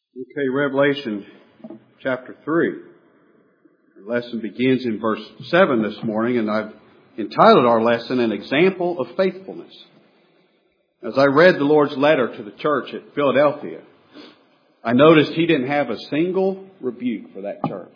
Okay, Revelation chapter 3. Our lesson begins in verse 7 this morning, and I've entitled our lesson, An Example of Faithfulness. As I read the Lord's letter to the church at Philadelphia, I noticed He didn't have a single rebuke for that church.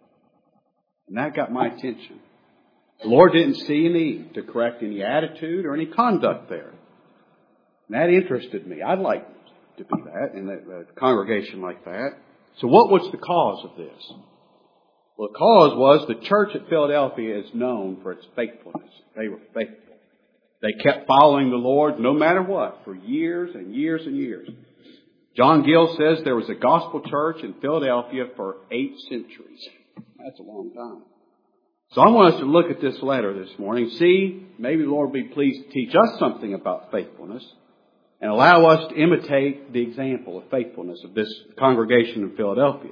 And that got my attention. The Lord didn't see a need to correct any attitude or any conduct there. And that interested me. I'd like to be that in a congregation like that. So what was the cause of this? Well, the cause was the church at Philadelphia is known for its faithfulness. They were faithful. They kept following the Lord no matter what for years and years and years. John Gill says there was a gospel church in Philadelphia for 8 centuries. That's a long time. So I want us to look at this letter this morning, see, maybe the Lord will be pleased to teach us something about faithfulness and allow us to imitate the example of faithfulness of this congregation in Philadelphia.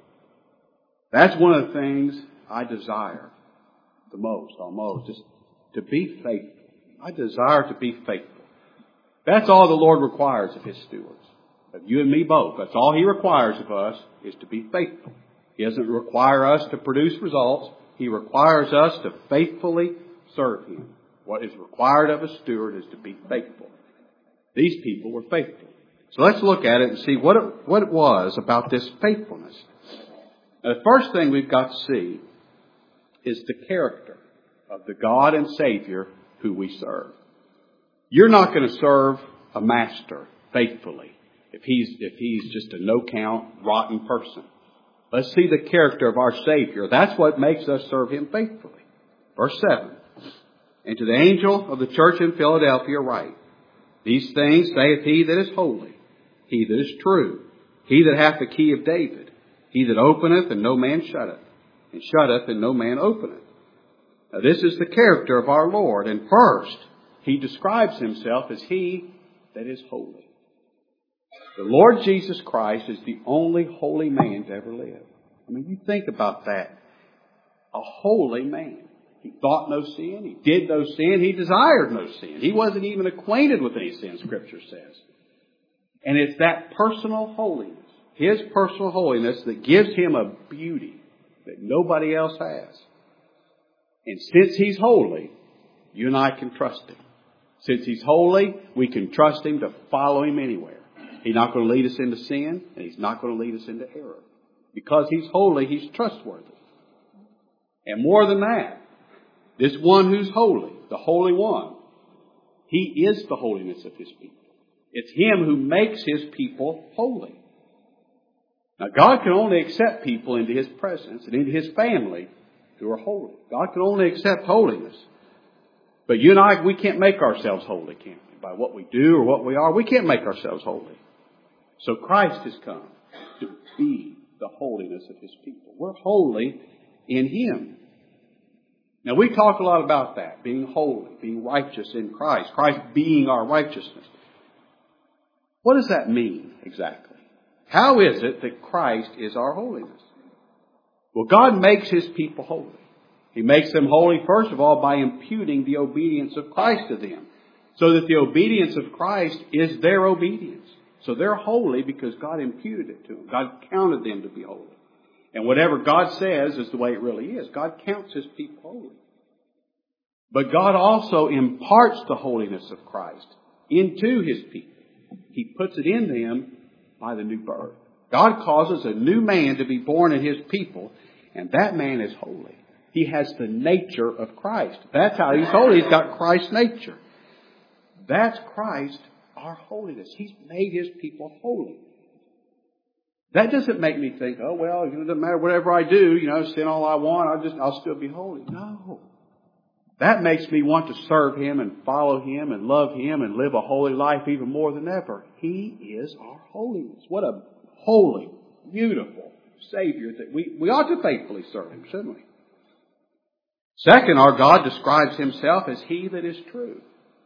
That's one of the things I desire the most, almost, just to be faithful. I desire to be faithful. That's all the Lord requires of His stewards, of you and me both. That's all He requires of us, is to be faithful. He doesn't require us to produce results. He requires us to faithfully serve Him. What is required of a steward is to be faithful. These people were faithful. So let's look at it and see what it was about this faithfulness. Now, the first thing we've got to see is the character of the God and Savior who we serve. You're not going to serve a master faithfully if he's just a no-count, rotten person. Let's see the character of our Savior. That's what makes us serve Him faithfully. Verse 7. And to the angel of the church in Philadelphia write, These things saith He that is holy, He that is true, He that hath the key of David, He that openeth and no man shutteth, and shutteth and no man openeth. Now this is the character of our Lord. And first, He describes Himself as He that is holy. The Lord Jesus Christ is the only holy man to ever live. I mean, you think about that. A holy man. He thought no sin. He did no sin. He desired no sin. He wasn't even acquainted with any sin, Scripture says. And it's that personal holiness, His personal holiness, that gives Him a beauty that nobody else has. And since He's holy, you and I can trust Him. Since He's holy, we can trust Him to follow Him anywhere. He's not going to lead us into sin, and He's not going to lead us into error. Because He's holy, He's trustworthy. And more than that, this one who's holy, the Holy One, He is the holiness of His people. It's Him who makes His people holy. Now, God can only accept people into His presence and into His family who are holy. God can only accept holiness. But you and I, we can't make ourselves holy, can we? By what we do or what we are, we can't make ourselves holy. So Christ has come to be the holiness of His people. We're holy in Him. Now, we talk a lot about that, being holy, being righteous in Christ, Christ being our righteousness. What does that mean exactly? How is it that Christ is our holiness? Well, God makes His people holy. He makes them holy, first of all, by imputing the obedience of Christ to them, so that the obedience of Christ is their obedience. So they're holy because God imputed it to them. God counted them to be holy. And whatever God says is the way it really is. God counts His people holy. But God also imparts the holiness of Christ into His people. He puts it in them by the new birth. God causes a new man to be born in His people, and that man is holy. He has the nature of Christ. That's how He's holy. He's got Christ's nature. That's Christ, our holiness. He's made His people holy. That doesn't make me think, oh, well, it doesn't matter whatever I do, sin all I want, I'll still be holy. No. That makes me want to serve Him and follow Him and love Him and live a holy life even more than ever. He is our holiness. What a holy, beautiful Savior that we ought to faithfully serve Him, shouldn't we? Second, our God describes Himself as He that is true.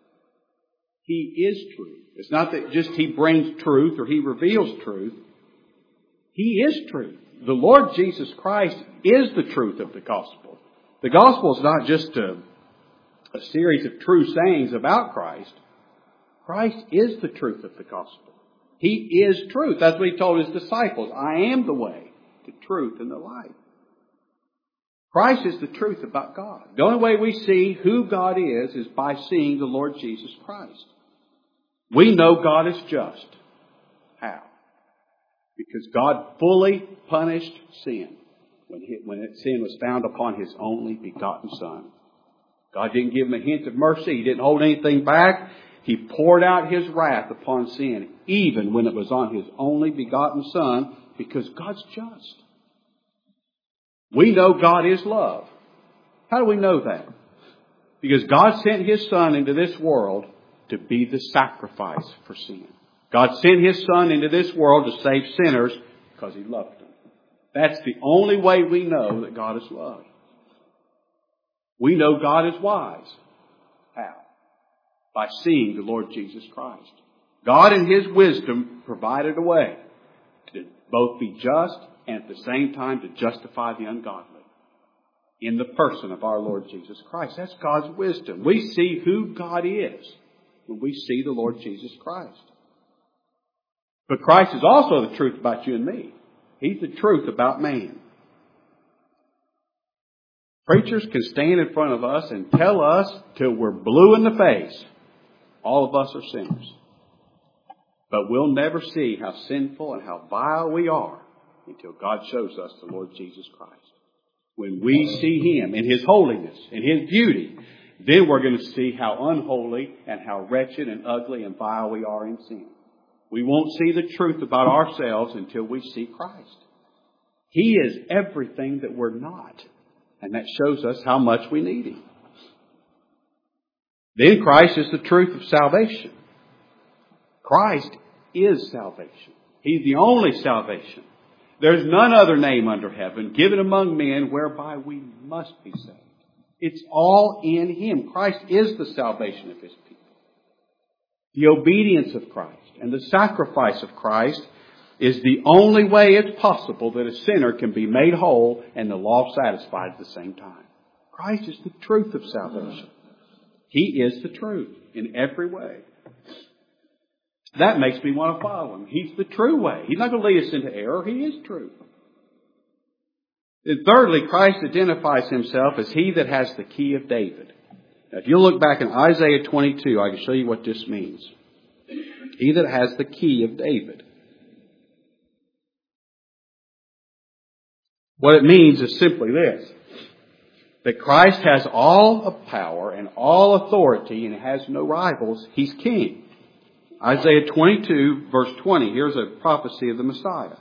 He is true. It's not that just He brings truth or He reveals truth. He is truth. The Lord Jesus Christ is the truth of the gospel. The gospel is not just a series of true sayings about Christ. Christ is the truth of the gospel. He is truth. That's what He told His disciples. I am the way, the truth, and the life. Christ is the truth about God. The only way we see who God is by seeing the Lord Jesus Christ. We know God is just. How? Because God fully punished sin when sin was found upon His only begotten Son. God didn't give Him a hint of mercy. He didn't hold anything back. He poured out His wrath upon sin, even when it was on His only begotten Son, because God's just. We know God is love. How do we know that? Because God sent His Son into this world to be the sacrifice for sin. God sent His Son into this world to save sinners because He loved them. That's the only way we know that God is love. We know God is wise. How? By seeing the Lord Jesus Christ. God in His wisdom provided a way to both be just and at the same time to justify the ungodly in the person of our Lord Jesus Christ. That's God's wisdom. We see who God is when we see the Lord Jesus Christ. But Christ is also the truth about you and me. He's the truth about man. Preachers can stand in front of us and tell us till we're blue in the face, all of us are sinners. But we'll never see how sinful and how vile we are until God shows us the Lord Jesus Christ. When we see Him in His holiness, in His beauty, then we're going to see how unholy and how wretched and ugly and vile we are in sin. We won't see the truth about ourselves until we see Christ. He is everything that we're not. And that shows us how much we need Him. Then Christ is the truth of salvation. Christ is salvation. He's the only salvation. There's none other name under heaven given among men whereby we must be saved. It's all in Him. Christ is the salvation of His people. The obedience of Christ and the sacrifice of Christ is the only way it's possible that a sinner can be made whole and the law satisfied at the same time. Christ is the truth of salvation. He is the truth in every way. That makes me want to follow Him. He's the true way. He's not going to lead us into error. He is truth. And thirdly, Christ identifies Himself as He that has the key of David. Now, if you look back in Isaiah 22, I can show you what this means. He that has the key of David. What it means is simply this. That Christ has all of power and all authority and has no rivals. He's king. Isaiah 22 verse 20. Here's a prophecy of the Messiah.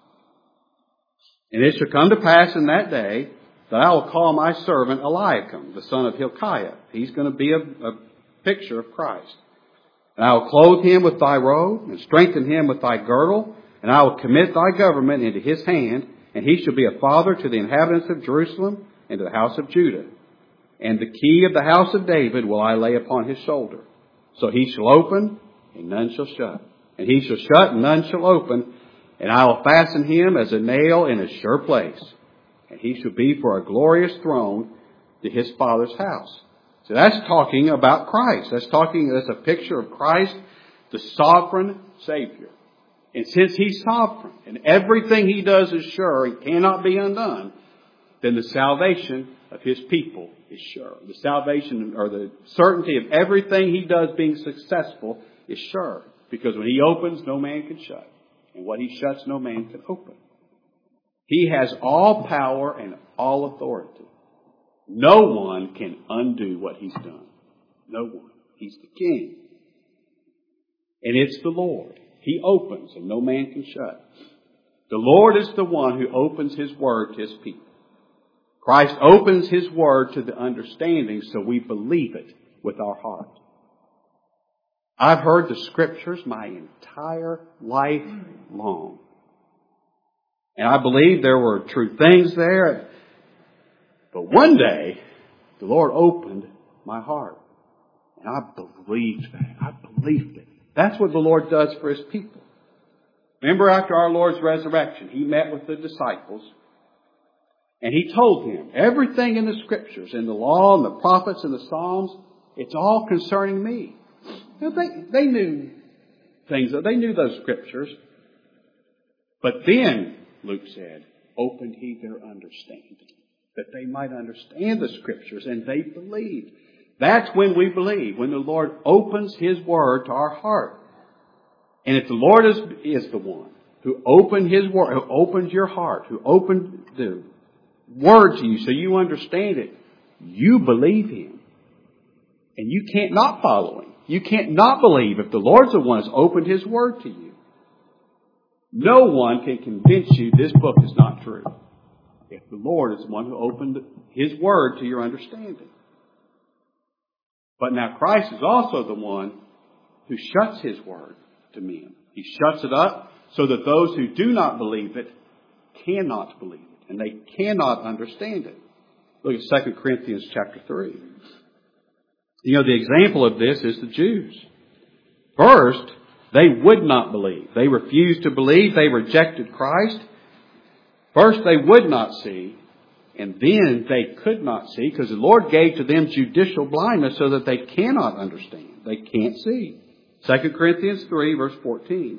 And it shall come to pass in that day that I will call my servant Eliakim, the son of Hilkiah. He's going to be a picture of Christ. And I will clothe him with thy robe and strengthen him with thy girdle. And I will commit thy government into his hand. And he shall be a father to the inhabitants of Jerusalem and to the house of Judah. And the key of the house of David will I lay upon his shoulder. So he shall open and none shall shut. And he shall shut and none shall open. And I will fasten him as a nail in a sure place. And he shall be for a glorious throne to his father's house. So that's talking about Christ. That's a picture of Christ, the sovereign Savior. And since He's sovereign and everything He does is sure and cannot be undone, then the salvation of His people is sure. The salvation or the certainty of everything He does being successful is sure. Because when He opens, no man can shut. And what He shuts, no man can open. He has all power and all authority. No one can undo what He's done. No one. He's the King. And it's the Lord. He opens and no man can shut. The Lord is the one who opens His Word to His people. Christ opens His Word to the understanding so we believe it with our heart. I've heard the Scriptures my entire life long. And I believe there were true things there. But one day, the Lord opened my heart. And I believed that. I believed it. That's what the Lord does for His people. Remember after our Lord's resurrection, He met with the disciples. And He told them, everything in the Scriptures, in the law and the prophets and the Psalms, it's all concerning me. They knew things. They knew those scriptures. But then, Luke said, opened he their understanding, that they might understand the scriptures, and they believed. That's when we believe, when the Lord opens His Word to our heart. And if the Lord is the one who opened His Word, who opened your heart, who opened the Word to you so you understand it, you believe Him. And you can't not follow Him. You can't not believe if the Lord's the one who's opened His Word to you. No one can convince you this book is not true if the Lord is the one who opened His Word to your understanding. But now Christ is also the one who shuts His Word to men. He shuts it up so that those who do not believe it cannot believe it, and they cannot understand it. Look at 2 Corinthians chapter 3. You know, the example of this is the Jews. First, they would not believe. They refused to believe. They rejected Christ. First, they would not see, and then they could not see, because the Lord gave to them judicial blindness so that they cannot understand. They can't see. 2 Corinthians 3, verse 14.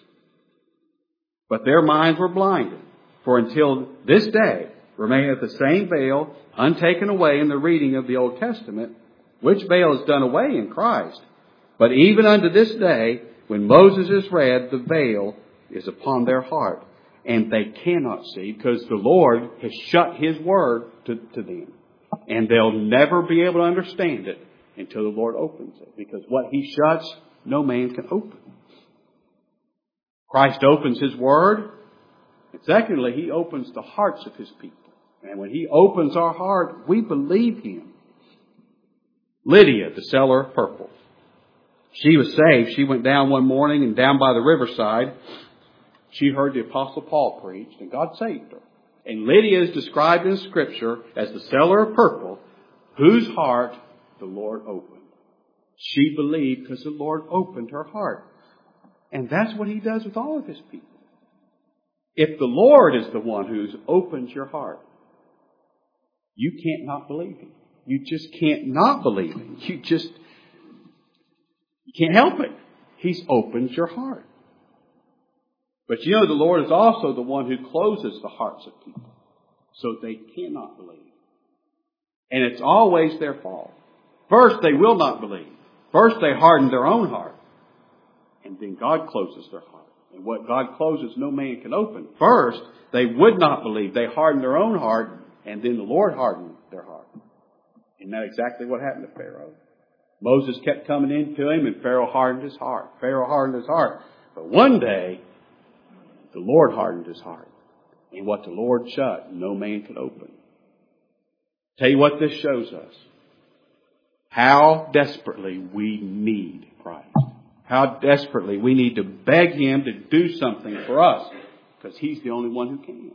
But their minds were blinded, for until this day remaineth the same veil untaken away in the reading of the Old Testament, which veil is done away in Christ. But even unto this day, when Moses is read, the veil is upon their heart, and they cannot see, because the Lord has shut His Word to them. And they'll never be able to understand it until the Lord opens it, because what He shuts, no man can open. Christ opens His Word, and secondly, He opens the hearts of His people. And when He opens our heart, we believe Him. Lydia, the seller of purple. She was saved. She went down one morning, and down by the riverside, she heard the Apostle Paul preach, and God saved her. And Lydia is described in Scripture as the seller of purple, whose heart the Lord opened. She believed because the Lord opened her heart. And that's what He does with all of His people. If the Lord is the one who's opened your heart, you can't not believe Him. You just can't not believe Him. You can't help it. He's opened your heart. But you know, the Lord is also the one who closes the hearts of people so they cannot believe. And it's always their fault. First, they will not believe. First, they harden their own heart. And then God closes their heart. And what God closes, no man can open. First, they would not believe. They hardened their own heart, and then the Lord hardened their heart. Isn't that exactly what happened to Pharaoh? Moses kept coming into him, and Pharaoh hardened his heart. Pharaoh hardened his heart. But one day, the Lord hardened his heart. And what the Lord shut, no man could open. Tell you what this shows us. How desperately we need Christ. How desperately we need to beg Him to do something for us. Because He's the only one who can.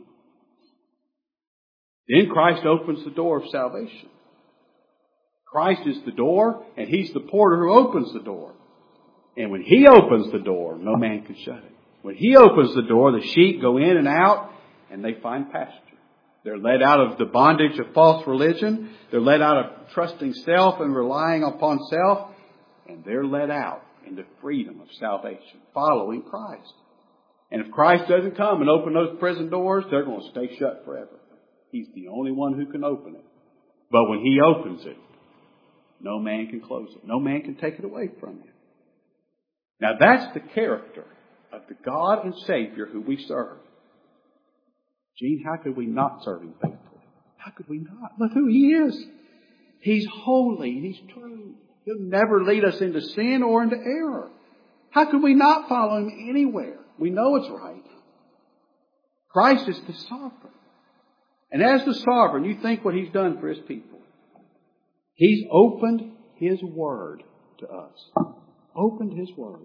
Then Christ opens the door of salvation. Christ is the door, and He's the porter who opens the door. And when He opens the door, no man can shut it. When He opens the door, the sheep go in and out, and they find pasture. They're led out of the bondage of false religion. They're led out of trusting self and relying upon self. And they're led out into freedom of salvation, following Christ. And if Christ doesn't come and open those prison doors, they're going to stay shut forever. He's the only one who can open it. But when He opens it, no man can close it. No man can take it away from you. Now that's the character of the God and Savior who we serve. Gene, how could we not serve Him faithfully? How could we not? Look who He is. He's holy and He's true. He'll never lead us into sin or into error. How could we not follow Him anywhere? We know it's right. Christ is the sovereign. And as the sovereign, you think what He's done for His people. He's opened His Word to us. Opened His Word.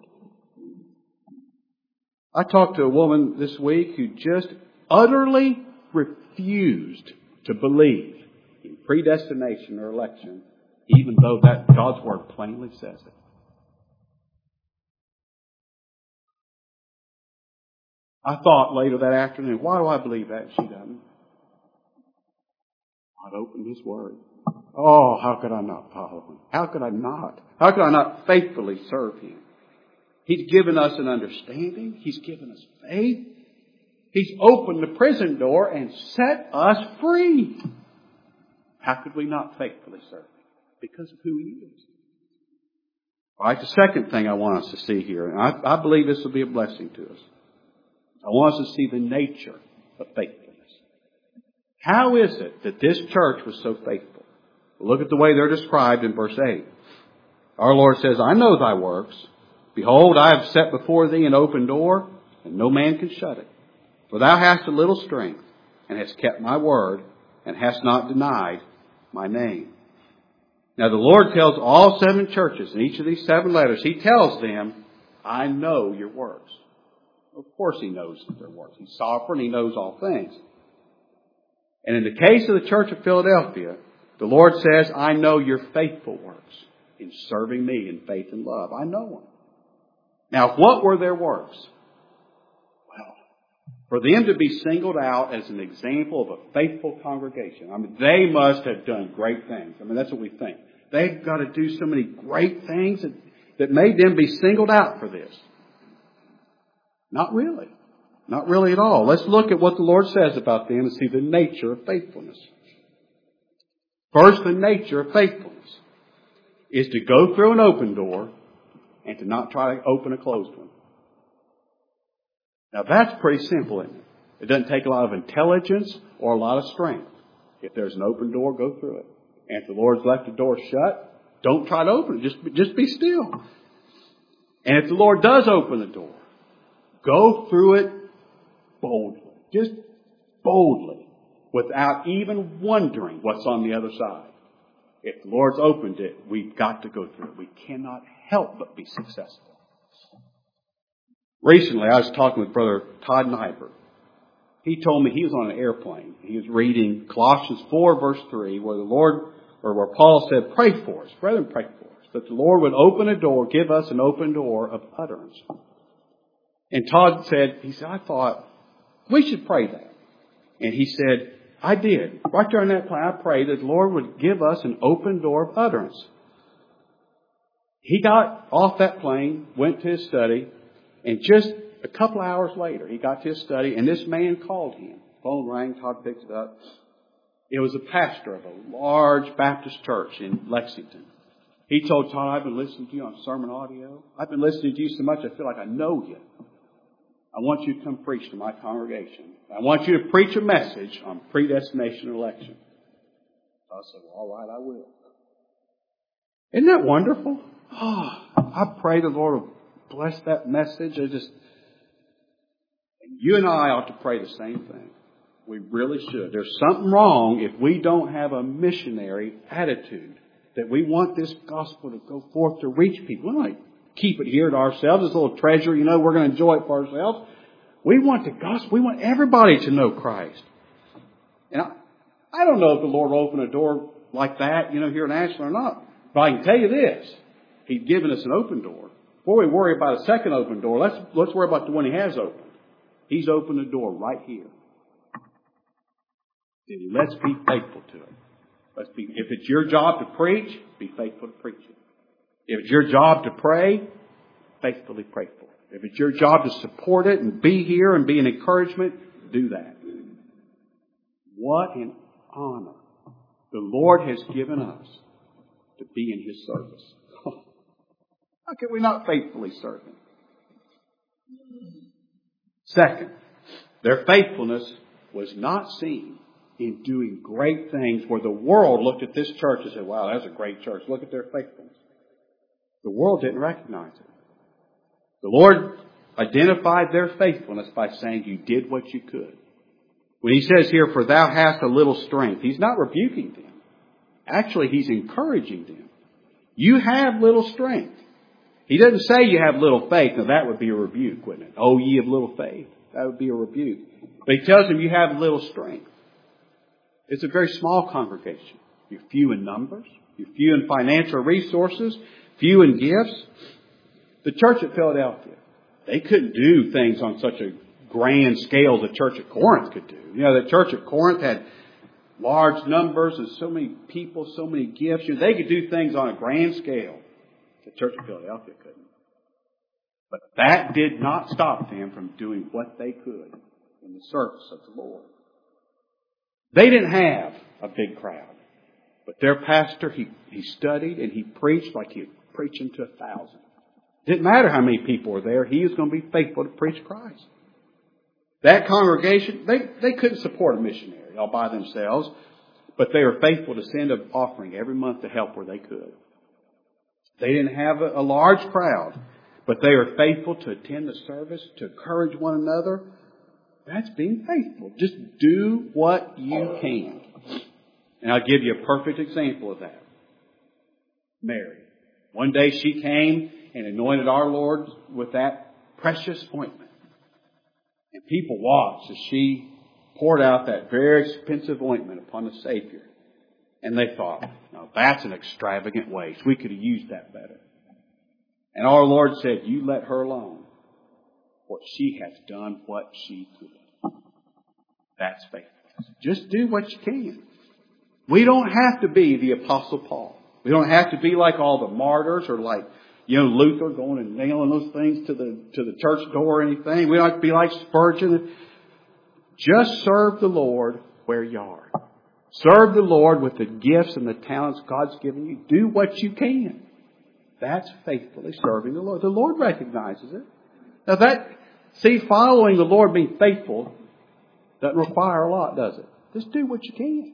I talked to a woman this week who just utterly refused to believe in predestination or election, even though that God's Word plainly says it. I thought later that afternoon, why do I believe that? She doesn't. God opened His Word. Oh, how could I not follow Him? How could I not? How could I not faithfully serve Him? He's given us an understanding. He's given us faith. He's opened the prison door and set us free. How could we not faithfully serve Him? Because of who He is. All right, the second thing I want us to see here, and I believe this will be a blessing to us. I want us to see the nature of faithfulness. How is it that this church was so faithful? Look at the way they're described in verse 8. Our Lord says, I know thy works. Behold, I have set before thee an open door, and no man can shut it. For thou hast a little strength, and hast kept my word, and hast not denied my name. Now the Lord tells all 7 churches in each of these 7 letters, He tells them, I know your works. Of course He knows their works. He's sovereign. He knows all things. And in the case of the church of Philadelphia, the Lord says, I know your faithful works in serving me in faith and love. I know them. Now, what were their works? Well, for them to be singled out as an example of a faithful congregation, I mean, they must have done great things. I mean, that's what we think. They've got to do so many great things that made them be singled out for this. Not really. Not really at all. Let's look at what the Lord says about them and see the nature of faithfulness. First, the nature of faithfulness is to go through an open door and to not try to open a closed one. Now that's pretty simple, isn't it? It doesn't take a lot of intelligence or a lot of strength. If there's an open door, go through it. And if the Lord's left the door shut, don't try to open it. Just be still. And if the Lord does open the door, go through it boldly. Just boldly. Without even wondering what's on the other side. If the Lord's opened it, we've got to go through it. We cannot help but be successful. Recently, I was talking with Brother Todd Nyberg. He told me he was on an airplane. He was reading Colossians 4, verse 3, where Paul said, pray for us. Brethren, pray for us. That the Lord would open a door, give us an open door of utterance. And Todd said, I thought, we should pray that. And he said, I did. Right there on that plane, I prayed that the Lord would give us an open door of utterance. He got off that plane, went to his study, and just a couple hours later, he got to his study, and this man called him. Phone rang, Todd picked it up. It was a pastor of a large Baptist church in Lexington. He told Todd, I've been listening to you on sermon audio. I've been listening to you so much I feel like I know you. I want you to come preach to my congregation. I want you to preach a message on predestination and election. So I said, well, all right, I will. Isn't that wonderful? Oh, I pray the Lord will bless that message. And you and I ought to pray the same thing. We really should. There's something wrong if we don't have a missionary attitude that we want this gospel to go forth to reach people. We don't keep it here to ourselves, this little treasure, we're going to enjoy it for ourselves. We want the gospel. We want everybody to know Christ. And I don't know if the Lord will open a door like that, here in Ashland or not. But I can tell you this. He's given us an open door. Before we worry about a second open door, let's worry about the one He has opened. He's opened a door right here. And let's be faithful to it. If it's your job to preach, be faithful to preach it. If it's your job to pray, faithfully pray for it. If it's your job to support it and be here and be an encouragement, do that. What an honor the Lord has given us to be in His service. How can we not faithfully serve Him? Second, their faithfulness was not seen in doing great things where the world looked at this church and said, wow, that's a great church. Look at their faithfulness. The world didn't recognize it. The Lord identified their faithfulness by saying, you did what you could. When He says here, for thou hast a little strength, He's not rebuking them. Actually, He's encouraging them. You have little strength. He doesn't say you have little faith. Now that would be a rebuke, wouldn't it? Oh, ye of little faith. That would be a rebuke. But He tells them you have little strength. It's a very small congregation. You're few in numbers. You're few in financial resources. Few in gifts. The church at Philadelphia, they couldn't do things on such a grand scale the church at Corinth could do. The church at Corinth had large numbers and so many people, so many gifts. They could do things on a grand scale. The church at Philadelphia couldn't. But that did not stop them from doing what they could in the service of the Lord. They didn't have a big crowd. But their pastor, he studied and he preached like he was preaching to 1,000. Didn't matter how many people were there. He was going to be faithful to preach Christ. That congregation, they couldn't support a missionary all by themselves, but they were faithful to send an offering every month to help where they could. They didn't have a large crowd, but they were faithful to attend the service, to encourage one another. That's being faithful. Just do what you can. And I'll give you a perfect example of that. Mary. One day she came and anointed our Lord with that precious ointment. And people watched as she poured out that very expensive ointment upon the Savior. And they thought, now that's an extravagant waste. We could have used that better. And our Lord said, you let her alone. For she has done what she could. That's faithfulness. Just do what you can. We don't have to be the Apostle Paul. We don't have to be like all the martyrs or like, Luther going and nailing those things to the church door or anything. We don't have to be like Spurgeon. Just serve the Lord where you are. Serve the Lord with the gifts and the talents God's given you. Do what you can. That's faithfully serving the Lord. The Lord recognizes it. Now following the Lord, being faithful, doesn't require a lot, does it? Just do what you can.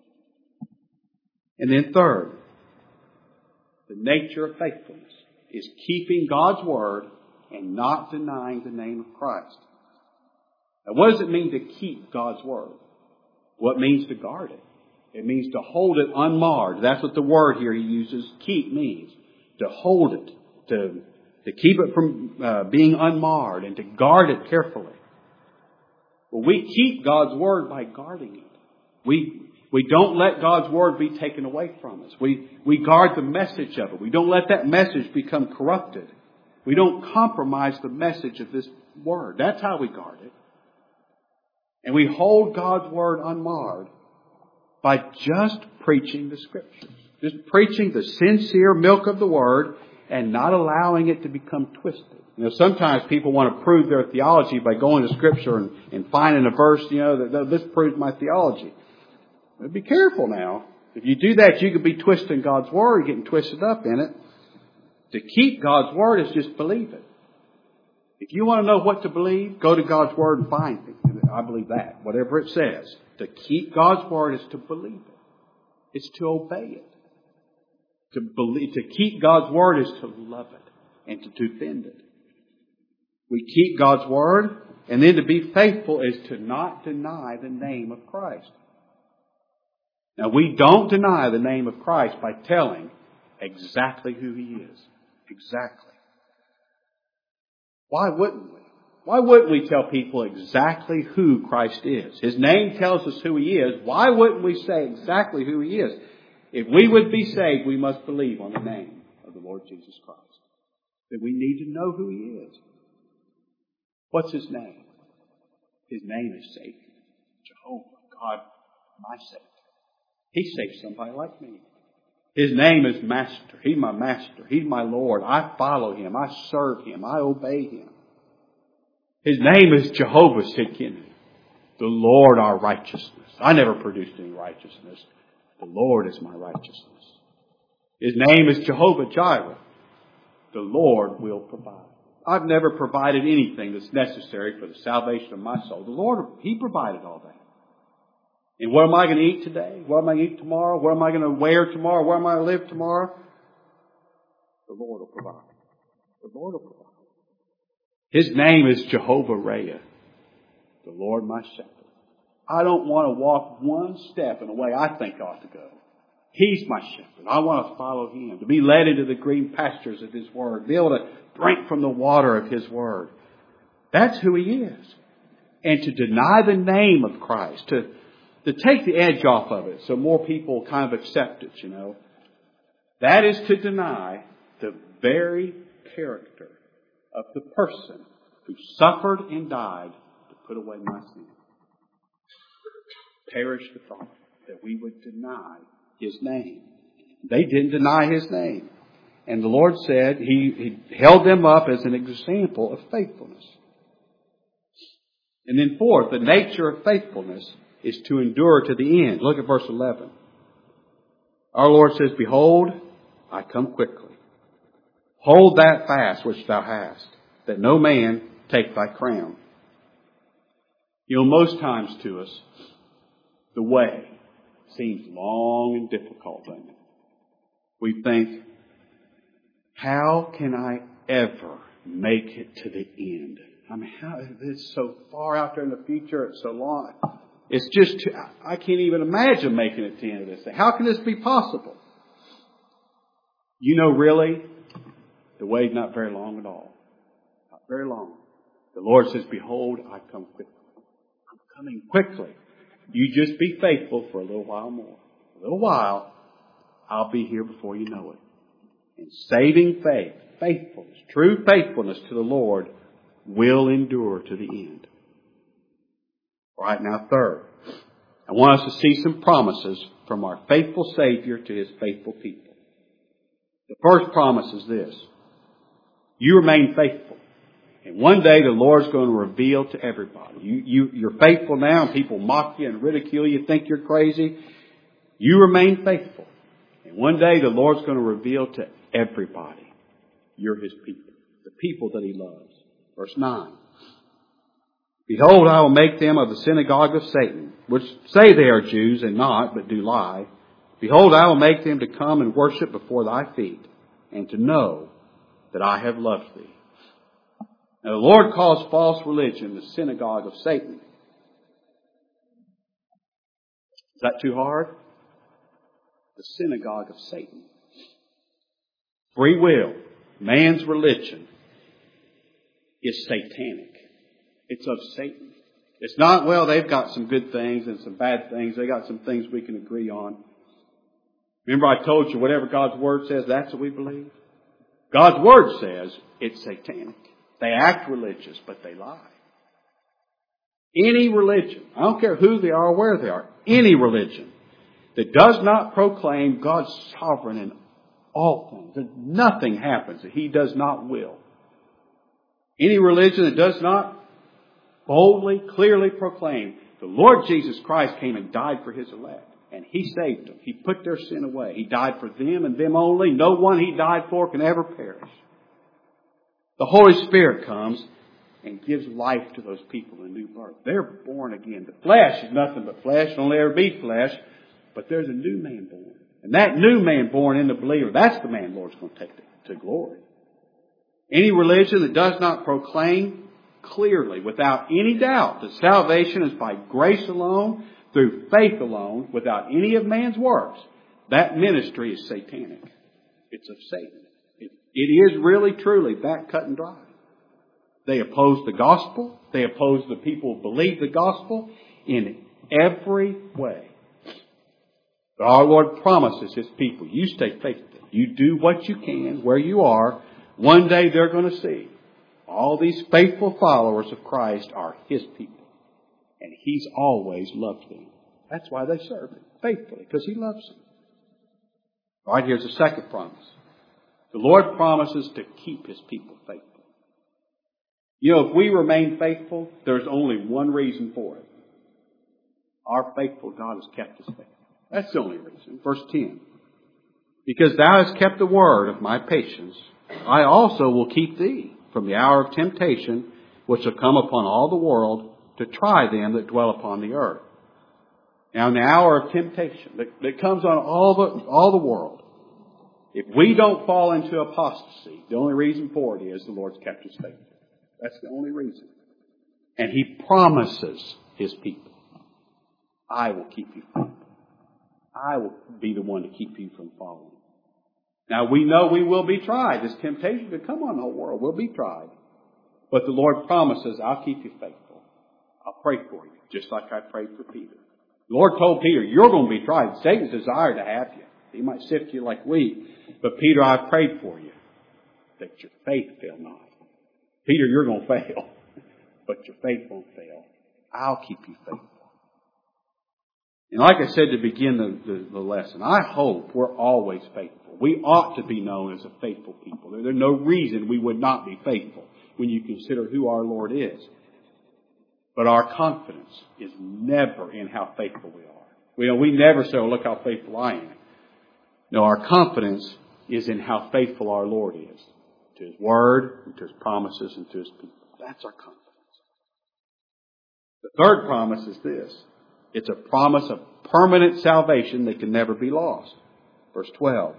And then third, the nature of faithfulness is keeping God's Word and not denying the name of Christ. Now, what does it mean to keep God's Word? Well, it means to guard it. It means to hold it unmarred. That's what the word here he uses, keep, means. To hold it, to keep it from being unmarred and to guard it carefully. Well, we keep God's Word by guarding it. We don't let God's Word be taken away from us. We guard the message of it. We don't let that message become corrupted. We don't compromise the message of this Word. That's how we guard it. And we hold God's Word unmarred by just preaching the Scriptures. Just preaching the sincere milk of the Word and not allowing it to become twisted. Sometimes people want to prove their theology by going to Scripture and finding a verse, that this proves my theology. But be careful now. If you do that, you could be twisting God's Word, getting twisted up in it. To keep God's Word is just believe it. If you want to know what to believe, go to God's Word and find it. I believe that. Whatever it says. To keep God's Word is to believe it. It's to obey it. To keep God's Word is to love it and to defend it. We keep God's Word, and then to be faithful is to not deny the name of Christ. Now, we don't deny the name of Christ by telling exactly who He is. Exactly. Why wouldn't we? Why wouldn't we tell people exactly who Christ is? His name tells us who He is. Why wouldn't we say exactly who He is? If we would be saved, we must believe on the name of the Lord Jesus Christ. That we need to know who He is. What's His name? His name is Savior. Jehovah, God, my Savior. He saves somebody like me. His name is Master. He's my Master. He's my Lord. I follow Him. I serve Him. I obey Him. His name is Jehovah Sidkenu. The Lord our righteousness. I never produced any righteousness. The Lord is my righteousness. His name is Jehovah Jireh. The Lord will provide. I've never provided anything that's necessary for the salvation of my soul. The Lord, He provided all that. And what am I going to eat today? What am I going to eat tomorrow? What am I going to wear tomorrow? Where am I going to live tomorrow? The Lord will provide. The Lord will provide. His name is Jehovah Raya. The Lord my shepherd. I don't want to walk one step in the way I think I ought to go. He's my shepherd. I want to follow Him. To be led into the green pastures of His Word. Be able to drink from the water of His Word. That's who He is. And to deny the name of Christ. To take the edge off of it so more people kind of accept it, That is to deny the very character of the person who suffered and died to put away my sin. Perish the thought that we would deny His name. They didn't deny His name. And the Lord said He held them up as an example of faithfulness. And then fourth, the nature of faithfulness is to endure to the end. Look at verse 11. Our Lord says, "Behold, I come quickly. Hold that fast which thou hast, that no man take thy crown." You know, most times to us, the way seems long and difficult, doesn't it? We think, how can I ever make it to the end? I mean, it's so far out there in the future. It's so long. It's just, I can't even imagine making it to the end of this thing. How can this be possible? You know, really, the way's not very long at all. Not very long. The Lord says, "Behold, I come quickly." I'm coming quickly. You just be faithful for a little while more. A little while, I'll be here before you know it. And saving faith, faithfulness, true faithfulness to the Lord will endure to the end. All right, now third, I want us to see some promises from our faithful Savior to His faithful people. The first promise is this: you remain faithful. And one day the Lord's going to reveal to everybody. You're faithful now and people mock you and ridicule you, think you're crazy. You remain faithful. And one day the Lord's going to reveal to everybody, you're His people, the people that He loves. Verse 9. "Behold, I will make them of the synagogue of Satan, which say they are Jews and not, but do lie. Behold, I will make them to come and worship before thy feet, and to know that I have loved thee." Now, the Lord calls false religion the synagogue of Satan. Is that too hard? The synagogue of Satan. Free will, man's religion, is satanic. It's of Satan. It's not, well, they've got some good things and some bad things. They got some things we can agree on. Remember I told you, whatever God's Word says, that's what we believe. God's Word says it's satanic. They act religious, but they lie. Any religion, I don't care who they are or where they are, any religion that does not proclaim God's sovereign in all things, that nothing happens that He does not will. Any religion that does not boldly, clearly proclaim the Lord Jesus Christ came and died for His elect. And He saved them. He put their sin away. He died for them and them only. No one He died for can ever perish. The Holy Spirit comes and gives life to those people in new birth. They're born again. The flesh is nothing but flesh. It'll never be flesh. But there's a new man born. And that new man born in the believer, that's the man the Lord's going to take to glory. Any religion that does not proclaim clearly, without any doubt, that salvation is by grace alone, through faith alone, without any of man's works, that ministry is satanic. It's of Satan. It is really, truly that cut and dry. They oppose the gospel. They oppose the people who believe the gospel in every way. But our Lord promises His people, you stay faithful. You do what you can where you are. One day they're going to see all these faithful followers of Christ are His people. And He's always loved them. That's why they serve Him faithfully, because He loves them. All right, here's the second promise. The Lord promises to keep His people faithful. You know, if we remain faithful, there's only one reason for it. Our faithful God has kept us faithful. That's the only reason. Verse 10. "Because thou hast kept the word of my patience, I also will keep thee from the hour of temptation, which shall come upon all the world to try them that dwell upon the earth." Now, in the hour of temptation that comes on all the world, if we don't fall into apostasy, the only reason for it is the Lord's kept us faithful. That's the only reason. And He promises His people, I will keep you faithful. I will be the one to keep you from falling. Now, we know we will be tried. This temptation to come on the whole world will be tried. But the Lord promises, I'll keep you faithful. I'll pray for you, just like I prayed for Peter. The Lord told Peter, you're going to be tried. Satan's desire to have you. He might sift you like wheat. But Peter, I've prayed for you, that your faith fail not. Peter, you're going to fail, but your faith won't fail. I'll keep you faithful. And like I said to begin the lesson, I hope we're always faithful. We ought to be known as a faithful people. There's no reason we would not be faithful when you consider who our Lord is. But our confidence is never in how faithful we are. We never say, oh, look how faithful I am. No, our confidence is in how faithful our Lord is to His Word, and to His promises, and to His people. That's our confidence. The third promise is this. It's a promise of permanent salvation that can never be lost. Verse 12.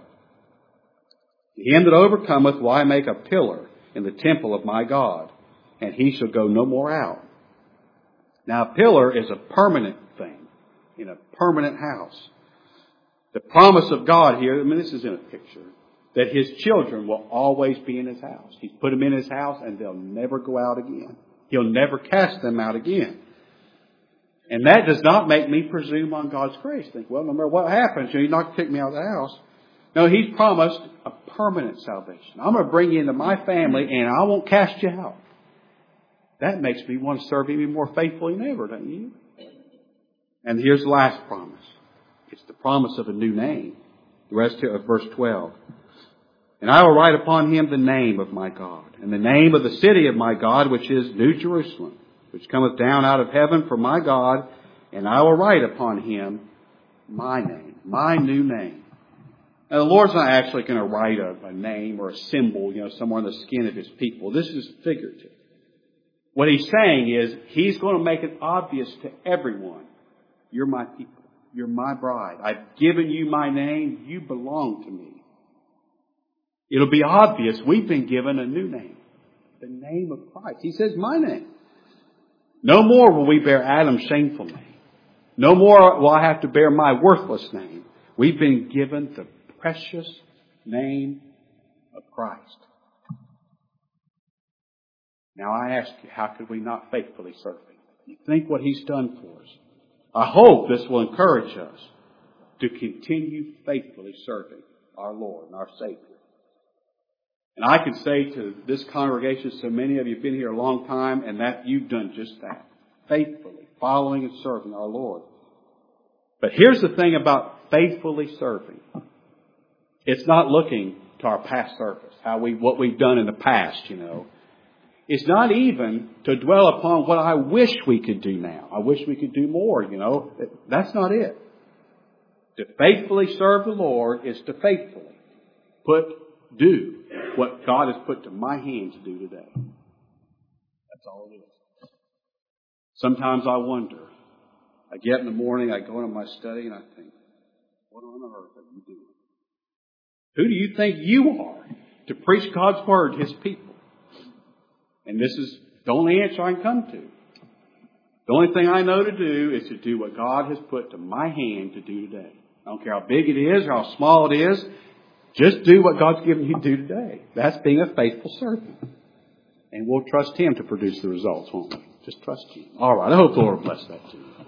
To him that overcometh will I make a pillar in the temple of my God, and he shall go no more out. Now a pillar is a permanent thing in a permanent house. The promise of God here, this is in a picture, that His children will always be in His house. He's put them in His house and they'll never go out again. He'll never cast them out again. And that does not make me presume on God's grace. Think, well, no matter what happens, He's not going to kick me out of the house. No, He's promised a permanent salvation. I'm going to bring you into my family and I won't cast you out. That makes me want to serve Him even more faithfully than ever, don't you? And here's the last promise. It's the promise of a new name. The rest of verse 12. And I will write upon him the name of my God, and the name of the city of my God, which is New Jerusalem, which cometh down out of heaven from my God, and I will write upon him my name, my new name. Now the Lord's not actually going to write a name or a symbol, somewhere on the skin of His people. This is figurative. What He's saying is, He's going to make it obvious to everyone, you're my people. You're my bride. I've given you my name. You belong to me. It'll be obvious we've been given a new name. The name of Christ. He says, my name. No more will we bear Adam's shameful name. No more will I have to bear my worthless name. We've been given the precious name of Christ. Now I ask you, how could we not faithfully serve Him? You think what He's done for us. I hope this will encourage us to continue faithfully serving our Lord and our Savior. And I can say to this congregation, so many of you have been here a long time, and that you've done just that. Faithfully following and serving our Lord. But here's the thing about faithfully serving. It's not looking to our past service, what we've done in the past, It's not even to dwell upon what I wish we could do now. I wish we could do more, That's not it. To faithfully serve the Lord is to faithfully do what God has put to my hand to do today. That's all it is. Sometimes I wonder. I get in the morning, I go into my study, and I think, what on earth are you doing? Who do you think you are to preach God's Word to His people? And this is the only answer I can come to. The only thing I know to do is to do what God has put to my hand to do today. I don't care how big it is or how small it is. Just do what God's given you to do today. That's being a faithful servant. And we'll trust Him to produce the results, won't we? Just trust Him. All right. I hope the Lord will bless that too.